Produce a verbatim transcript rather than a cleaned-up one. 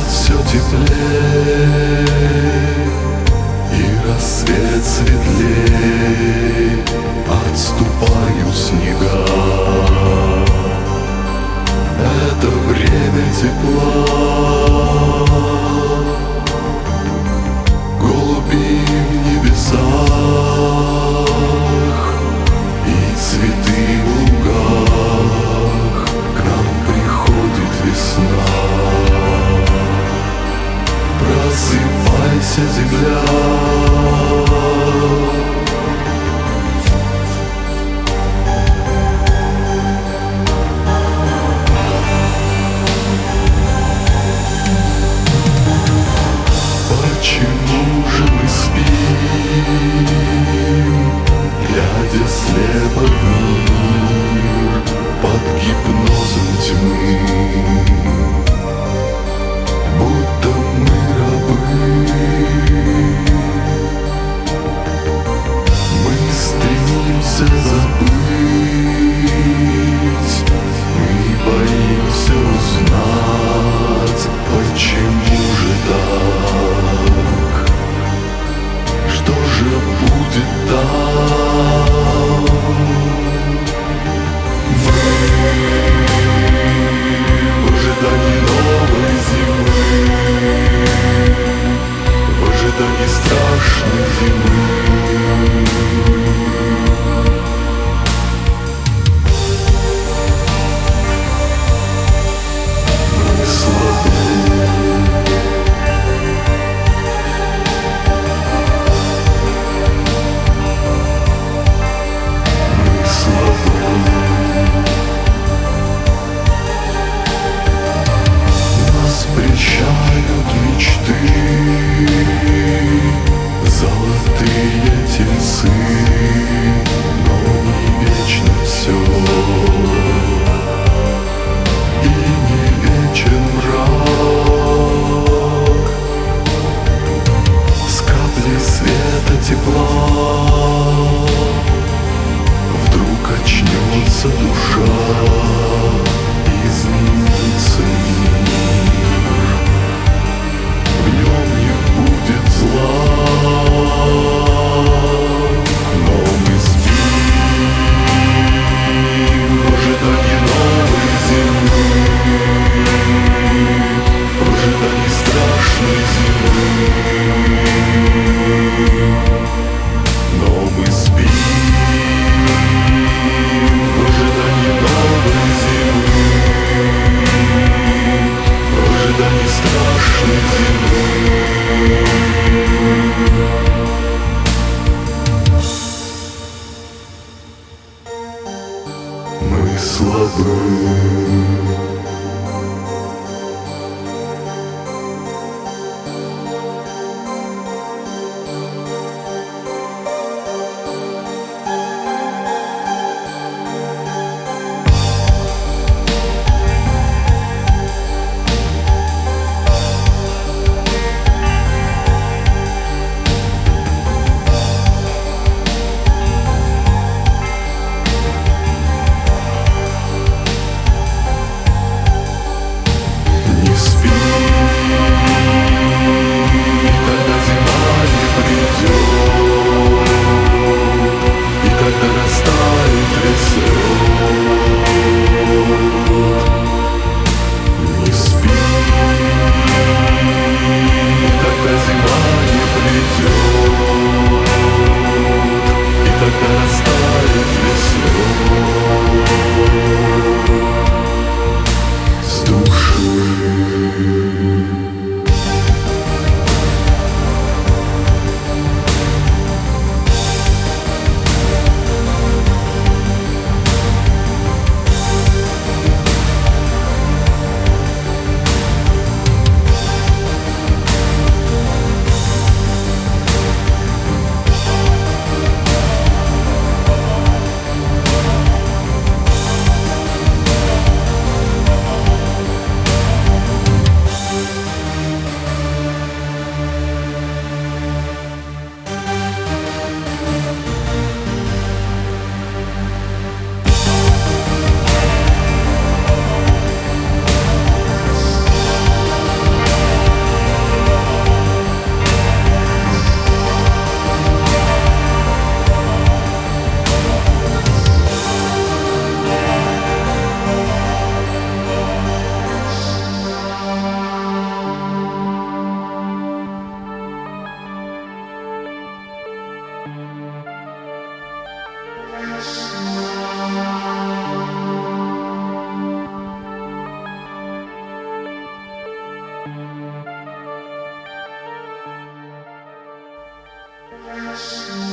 все теплее, и рассвет светлей, отступают снега. Это время тепла, голуби в небесах и цветы в лугах. К нам приходит весна. Просыпайся, земля, почему же мы спим, глядя слепо в мир под гипнозом тьмы? Будто мы рабы, мы стремимся забыть, мы боимся узнать, почему же так, что же будет там? Мы в ожидании новой зимы, в ожидании страшной зимы. Мы слабы, мы слабы. Нас прельщают мечты, золотые тельцы, но не вечно все, и не вечен мрак. С каплей света тепла вдруг очнется душа, изменится мир, в нем не будет зла. Но мы спим в ожидании новой зимы, в ожидании страшной зимы. Но мы спим в ожидании новой зимы, в ожидании страшной зимы. Мы слабы. Yes.